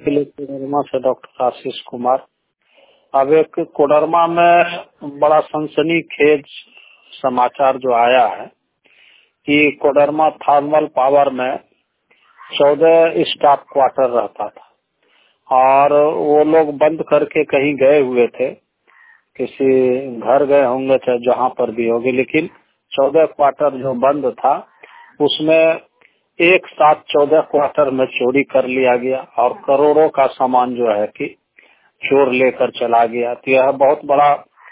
जिले कोडरमा से डॉक्टर आशीष कुमार। अब एक कोडरमा में बड़ा सनसनीखेज समाचार जो आया है कि कोडरमा थर्मल पावर में 14 स्टाफ क्वार्टर रहता था और वो लोग बंद करके कहीं गए हुए थे, किसी घर गए होंगे चाहे जहाँ पर भी होंगे, लेकिन 14 क्वार्टर जो बंद था उसमें एक साथ 14 क्वार्टर में चोरी कर लिया गया और करोड़ों का सामान जो है कि चोर लेकर चला गया। तो यह बहुत बड़ा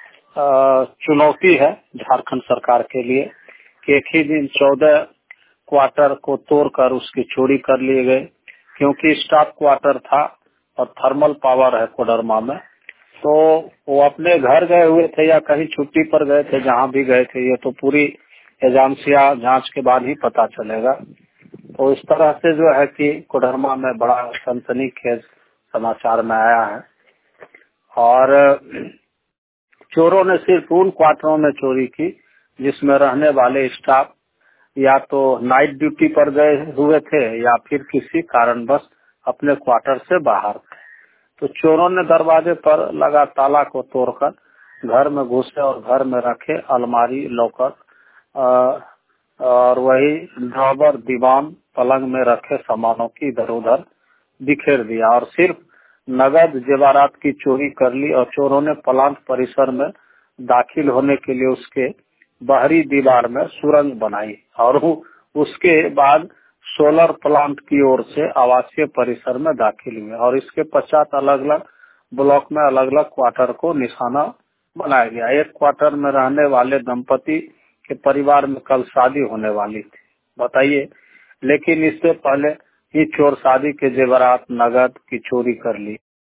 चुनौती है झारखंड सरकार के लिए कि एक ही दिन 14 क्वार्टर को तोड़कर उसकी चोरी कर लिए गए, क्योंकि स्टाफ क्वार्टर था और थर्मल पावर है कोडरमा में। तो वो अपने घर गए हुए थे या कहीं छुट्टी पर गए थे, जहाँ भी गए थे ये तो पूरी एजेंसिया जांच के बाद ही पता चलेगा। तो इस तरह से जो है कि कोडरमा में बड़ा सनसनीखेज समाचार में आया है और चोरों ने सिर्फ उन क्वार्टरों में चोरी की जिसमें रहने वाले स्टाफ या तो नाइट ड्यूटी पर गए हुए थे या फिर किसी कारणवश अपने क्वार्टर से बाहर थे। तो चोरों ने दरवाजे पर लगा ताला को तोड़कर घर में घुसे और घर में रखे अलमारी, लॉकर और वही ड्रॉवर, दीवान, पलंग में रखे सामानों की इधर उधर बिखेर दिया और सिर्फ नगद जेवरात की चोरी कर ली। और चोरों ने प्लांट परिसर में दाखिल होने के लिए उसके बाहरी दीवार में सुरंग बनाई और उसके बाद सोलर प्लांट की ओर से आवासीय परिसर में दाखिल हुए और इसके पश्चात अलग अलग ब्लॉक में अलग अलग क्वार्टर को निशाना बनाया गया। एक क्वार्टर में रहने वाले दंपति के परिवार में कल शादी होने वाली थी, बताइए, लेकिन इससे पहले ही चोर शादी के जेवरात, नगद की चोरी कर ली।